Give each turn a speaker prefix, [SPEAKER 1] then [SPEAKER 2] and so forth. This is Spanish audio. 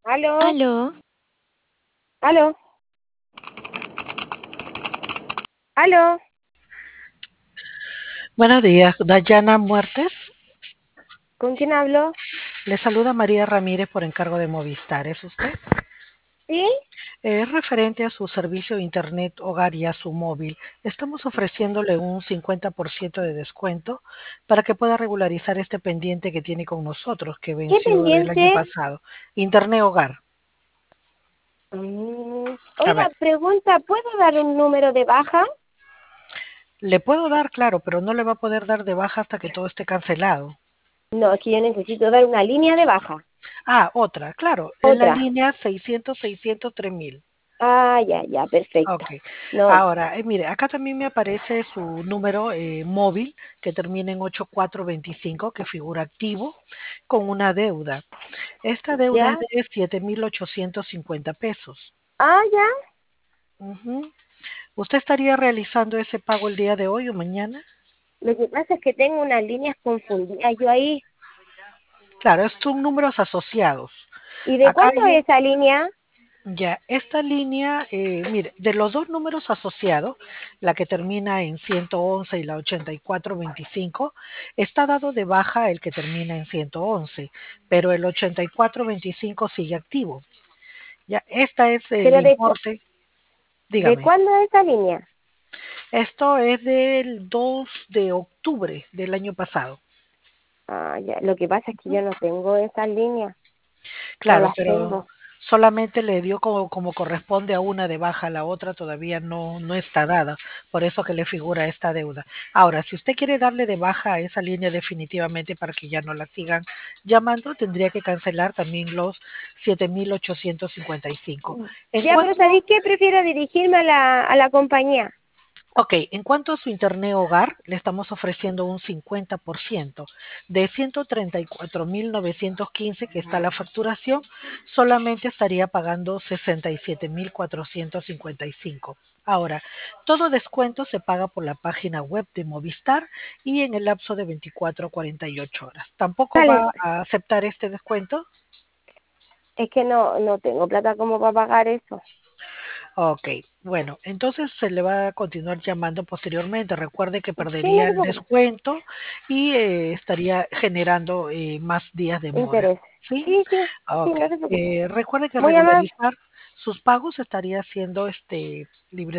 [SPEAKER 1] Aló,
[SPEAKER 2] Aló,
[SPEAKER 1] aló, aló.
[SPEAKER 3] Buenos días, Dayana Muertes.
[SPEAKER 1] ¿Con quién hablo?
[SPEAKER 3] Le saluda María Ramírez por encargo de Movistar. ¿Es usted?
[SPEAKER 1] ¿Sí?
[SPEAKER 3] Es referente a su servicio de Internet hogar y a su móvil. Estamos ofreciéndole un 50% de descuento para que pueda regularizar este pendiente que tiene con nosotros, que
[SPEAKER 1] ¿Qué
[SPEAKER 3] venció del año
[SPEAKER 1] pendiente?
[SPEAKER 3] pasado. Internet hogar. A ver,
[SPEAKER 1] Oiga, pregunta, ¿puedo dar un número de baja?
[SPEAKER 3] le puedo dar, claro, pero no le va a poder dar de baja hasta que todo esté cancelado.
[SPEAKER 1] No, es que yo necesito dar una línea de baja.
[SPEAKER 3] Ah, otra, claro, en la
[SPEAKER 1] Otra.
[SPEAKER 3] línea 600-600-3000.
[SPEAKER 1] Ah, ya, ya, perfecto.
[SPEAKER 3] Ok.
[SPEAKER 1] No,
[SPEAKER 3] Ahora, mire, acá también me aparece su número móvil que termina en 8425, que figura activo, con una deuda. Esta deuda es
[SPEAKER 1] ya.
[SPEAKER 3] de 7.850 pesos.
[SPEAKER 1] Ah, ya.
[SPEAKER 3] Ujú. ¿Usted estaría realizando ese pago el día de hoy o mañana?
[SPEAKER 1] Lo que pasa es que tengo unas líneas confundidas yo ahí.
[SPEAKER 3] Claro, son números asociados.
[SPEAKER 1] ¿Y de
[SPEAKER 3] Acá
[SPEAKER 1] cuándo
[SPEAKER 3] hay
[SPEAKER 1] es esa línea?
[SPEAKER 3] ya, esta línea, mire, de los dos números asociados, la que termina en 111 y la 8425, está dado de baja el que termina en 111, pero el 8425 sigue activo. Ya, esta es el
[SPEAKER 1] ¿Pero
[SPEAKER 3] importe,
[SPEAKER 1] de
[SPEAKER 3] dígame.
[SPEAKER 1] cuándo es esa línea?
[SPEAKER 3] Esto es del 2 de octubre del año pasado.
[SPEAKER 1] Ah, ya. Lo que pasa es que yo no tengo esas líneas. No
[SPEAKER 3] Claro,
[SPEAKER 1] las
[SPEAKER 3] pero
[SPEAKER 1] tengo.
[SPEAKER 3] solamente le dio como corresponde a una de baja, la otra todavía no está dada, por eso que le figura esta deuda. Ahora, si usted quiere darle de baja a esa línea definitivamente para que ya no la sigan llamando, tendría que cancelar también los 7.855. En
[SPEAKER 1] Ya, pero
[SPEAKER 3] cuanto
[SPEAKER 1] ¿sabéis qué? Prefiero dirigirme a la compañía.
[SPEAKER 3] Ok, en cuanto a su internet hogar, le estamos ofreciendo un 50% de 134.915 que está la facturación, solamente estaría pagando 67.455. Ahora, todo descuento se paga por la página web de Movistar y en el lapso de 24 a 48 horas. ¿Tampoco
[SPEAKER 1] Vale,
[SPEAKER 3] va a aceptar este descuento?
[SPEAKER 1] es que no tengo plata como para pagar eso.
[SPEAKER 3] Ok, bueno, entonces se le va a continuar llamando posteriormente. Recuerde que
[SPEAKER 1] Sí, no
[SPEAKER 3] perdería
[SPEAKER 1] te
[SPEAKER 3] el
[SPEAKER 1] preocupes.
[SPEAKER 3] descuento y estaría generando más días de mora.
[SPEAKER 1] Interés.
[SPEAKER 3] ¿Sí?
[SPEAKER 1] Sí, sí, sí,
[SPEAKER 3] Ok.
[SPEAKER 1] no te preocupes.
[SPEAKER 3] Recuerde que
[SPEAKER 1] Muy amable.
[SPEAKER 3] regularizar sus pagos estaría haciendo libre